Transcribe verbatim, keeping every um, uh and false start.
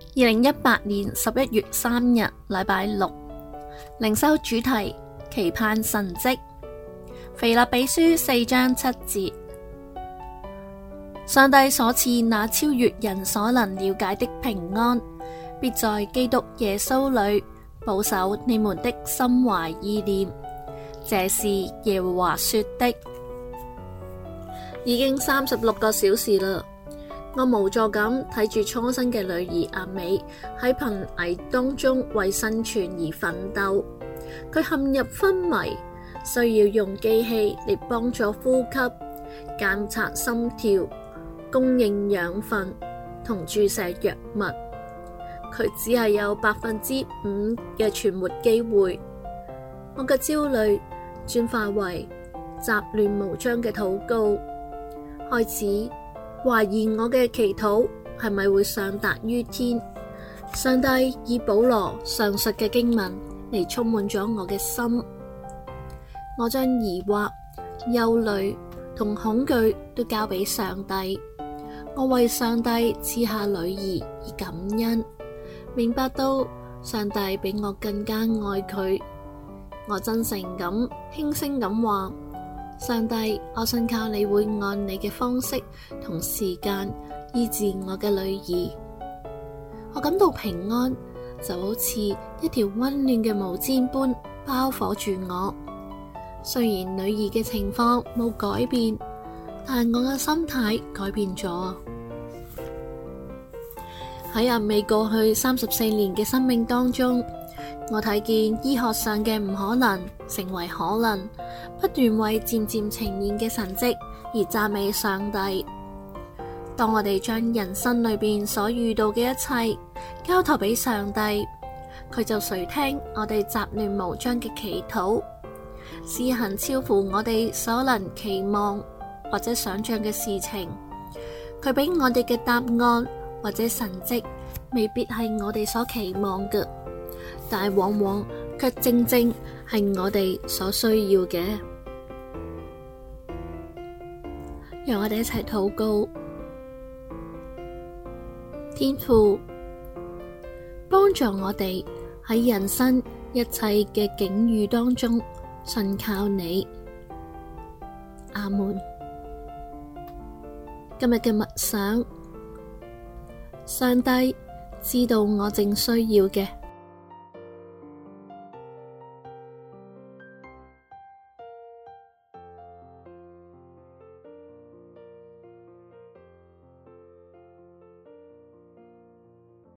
二零一八年十一月三日，禮拜六，靈修主題：期盼神蹟。腓立比書四章七節，上帝所賜那超越人所能了解的平安，必在基督耶穌裏保守你們的心懷意念。這是耶和華說的。已經三十六個小時啦，我無助咁睇住初生嘅女兒阿美喺瀕危當中為生存而奮鬥，佢陷入昏迷，需要用機器嚟幫助呼吸、監察心跳、供應養分同注射藥物。佢只係有百分之五嘅存活機會。我嘅焦慮轉化為雜亂無章嘅禱告，開始懷疑我嘅祈禱係咪會上達於天。上帝以保羅上述嘅經文嚟充滿咗我嘅心，我將疑惑、憂慮同恐懼都交俾上帝。我為上帝賜下女兒而感恩，明白到上帝比我更加愛佢。我真誠咁輕聲咁話：上帝，我信靠你會按你嘅方式同時間醫治我嘅女兒。我感到平安，就好似一條溫暖嘅毛氈般包裹住我。雖然女兒嘅情況冇改變，但我嘅心態改變咗。喺阿美過去三十四年嘅生命當中，我睇見醫學上嘅唔可能成為可能，不斷為漸漸呈現嘅神蹟而讚美上帝。當我哋將人生裏邊所遇到嘅一切交託俾上帝，佢就垂聽我哋雜亂無章嘅祈禱，施行超乎我哋所能期望或者想象嘅事情。佢俾我哋嘅答案或者神蹟未必係我哋所期望嘅，但係往往卻正正係我哋所需要嘅。讓我哋一齊禱告。天父，幫助我哋喺人生一切嘅境遇當中信靠你。阿門。今日嘅默想，上帝知道我正需要嘅，